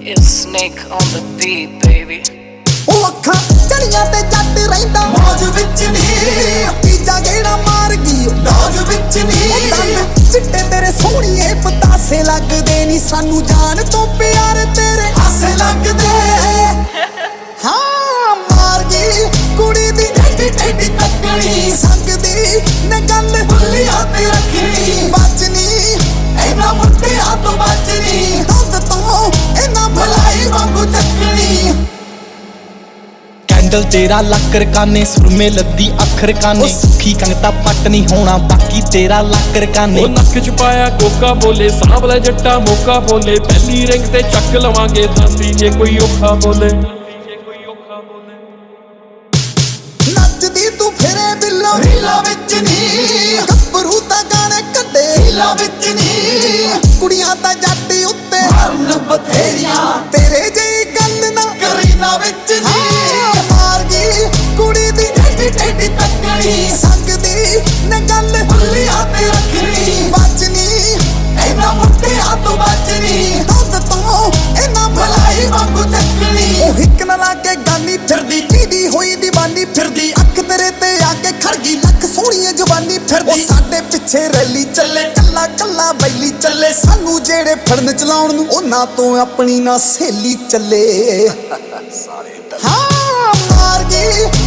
It's Snake on the beat, baby. ਉਹ ਅੱਖਾਂ ਚੜੀਆਂ ਤੇ ਜੱਟ ਰਹਿੰਦਾ ਮੌਜ ਵਿੱਚ ਨੀ ਤੀਜਾ ਗੇੜਾ ਮਾਰ ਗਈ ਡੌਜ ਵਿੱਚ ਨੀ ਚਿੱਟੇ ਤੇਰੇ ਸੋਹਣੀਏ ਪਤਾਸੇ ਲੱਗਦੇ ਨੀ ਸਾਨੂੰ ਜਾਨ ਤੋਂ ਪਿਆਰ ਤੇਰੇ ਆਸੇ ਲੱਗਦੇ ਹਾਂ ਮਾਰ ਗਈ ਕੁੜੀ ਦੀ ਟੇਢੀ ਟੇਢੀ ਤੱਕਣੀ ਸੰਗਦੀ ਨੇ ਗੱਲ ਭੁੱਲਿਆ ਤੇ ਰੱਖਣੀ ਬਚਨੀ ਇਹਨਾਂ ਮੁੰਡਿਆਂ ਤੋਂ ਬਚਨੀ ਦੁੱਧ ਤੋਂ ਇਹਨਾਂ ਮਲਾਈ ਵਾਂਗੂ ਚੱਕਣੀ कैंडल तेरा लक्कर काने सुरमे लद्दी अखर काने सुखी कंगता पट नहीं होना बाकी तेरा लक्कर काने नक च पाया कोका बोले सावला जट्टा मौका बोले पहली रिंग ते चक लवांगे दासी जे कोई औखा बोले नचदी तू फिरे बिल्लो रीला विच नी गब्बरू दा गाने कड्डे रीला विच नी कुड़ियां दा जट्ट उत्ते मरन बथेरियां तेरे जेही गल ना करीना विच नी कुड़ी दी टेढ़ी टेढ़ी तकनी संगदी ने गल भुल्लिया ते रखनी बचनी इन्हां मुंडियां तो बचनी दुध तो इन्हां मलाई वांगू चकनी ओ हिक ना लागे गानी फिरदी जीदी होई दीवानी फिरदी अख तेरे ते आके खड़ गई लख सोहणीए जवानी फिरदी ओ साडे पिछे रैली चले कल्ला कल्ला बैली चले सानू जेड़े फड़न चलाउण नू ओना तो अपनी ना सहेली चले हाँ मार गई